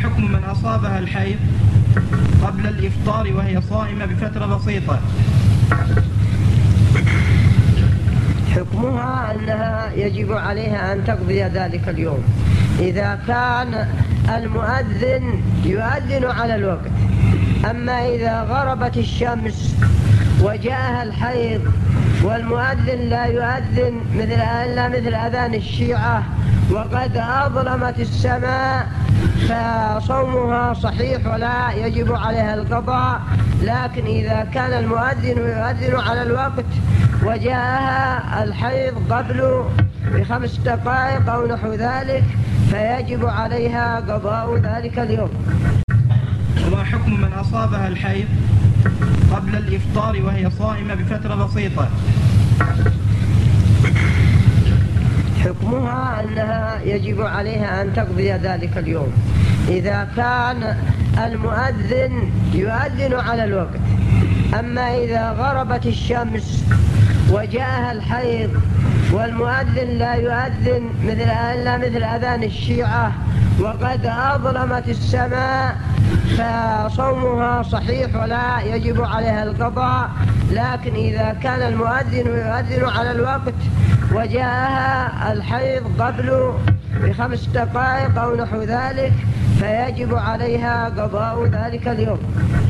حكم من أصابها الحيض قبل الإفطار وهي صائمة بفترة بسيطة؟ حكمها أنها يجب عليها أن تقضي ذلك اليوم إذا كان المؤذن يؤذن على الوقت. أما إذا غربت الشمس وجاءها الحيض والمؤذن لا يؤذن إلا مثل أذان الشيعة وقد أظلمت السماء فصومها صحيح ولا يجب عليها القضاء. لكن إذا كان المؤذن يؤذن على الوقت وجاءها الحيض قبل ب5 دقائق أو نحو ذلك فيجب عليها قضاء ذلك اليوم. وما حكم من أصابها الحيض قبل الإفطار وهي صائمة بفترة بسيطة؟ حكمها أنها يجب عليها أن تقضي ذلك اليوم إذا كان المؤذن يؤذن على الوقت. أما إذا غربت الشمس وجاءها الحيض والمؤذن لا يؤذن إلا مثل أذان الشيعة وقد أظلمت السماء فصومها صحيح ولا يجب عليها القضاء. لكن إذا كان المؤذن يؤذن على الوقت وجاءها الحيض قبل ب5 دقائق أو نحو ذلك فيجب عليها قضاء ذلك اليوم.